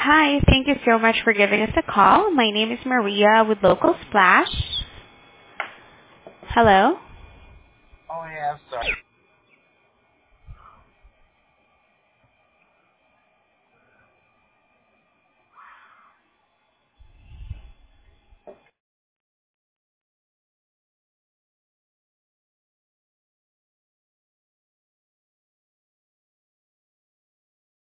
Hi, thank you so much for giving us a call. My name is Maria with Local Splash. Hello? Oh yeah, I'm sorry.